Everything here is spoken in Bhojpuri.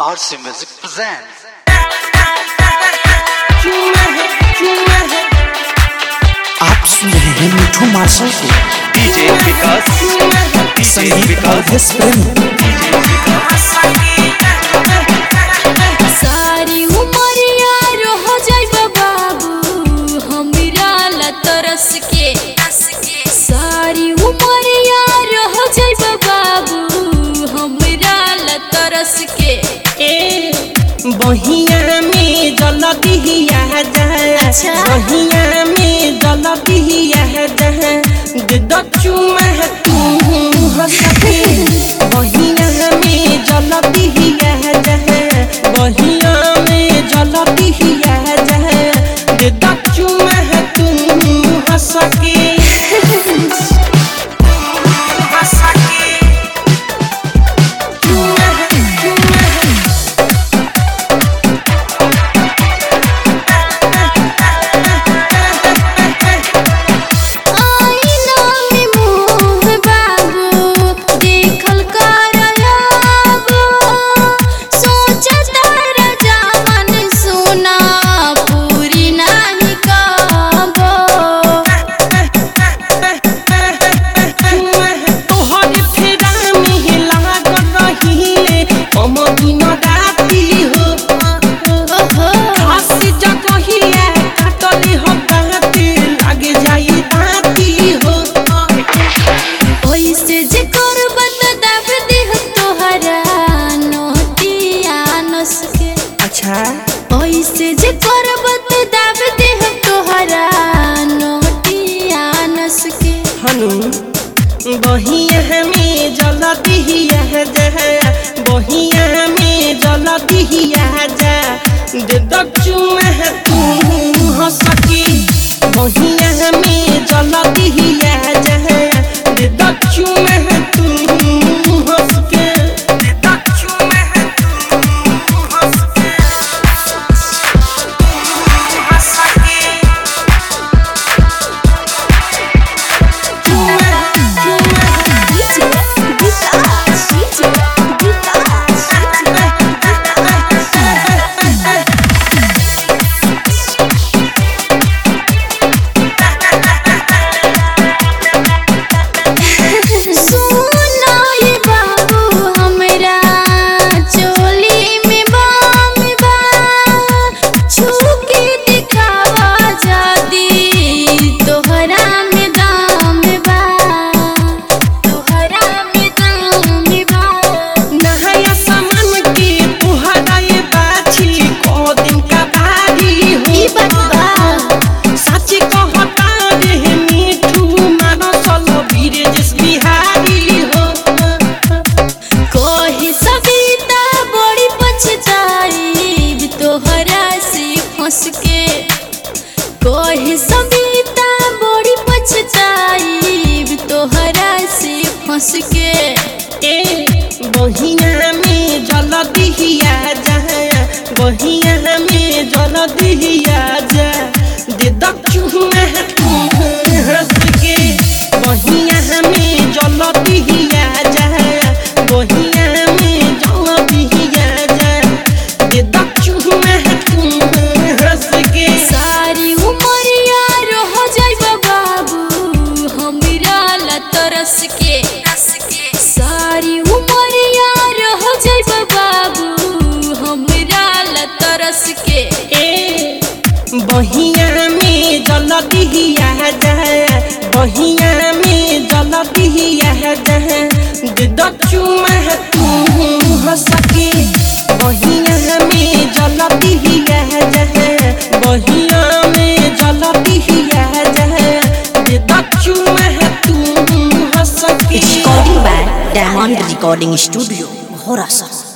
RC Music presents आप सुन रहे हैं मिठू मार्शल को DJ विकास संगीत और हिस प्रेम सारी उमरिया रह जाइबा बाबू हमरा ला तरस के सारी उमरिया रह जाइबा बाबू हमरा ला तरस के बहिया में जल दिहिया जा बहिया में जल दिहिया जा दे दचू में तू हंस के बहिया में जल दिहिया जा बहिया में जल दिहिया जा दे दचू में तू हंस के ऐसे जे करबत दाब दे हम तोहरा नोटिया नस के हनु बहिया में जल दिहिया जा बहिया में जल दिहिया जा दे दचू में तू हंस के बहिया में जल दिहिया जा दे दचू में तू हंस के दे दचू में तू हंस के कोई सविता बड़ी पछताई तोहरा से फंस के बहिया में जल दिहिया जा बहिया में जल दिहिया जा दे दचू में तू हंस के बहिया में जल दिहिया जा बहिया में जल दिहिया जा दे दचू में तू हंस के सारी उमरिया रह जाइबा बाबू हमरा ला तरस के सारी उमरिया रह जाइबा बाबू हमरा ला तरस के बहिया में जल दिहिया जा बहिया में जल दिहिया जा दे दचू में तू हंस के बहिया में जल दिहिया जा बहिया में जल दिहिया जा दे दचू में तू हंस के recording by diamond recording studio होरासा।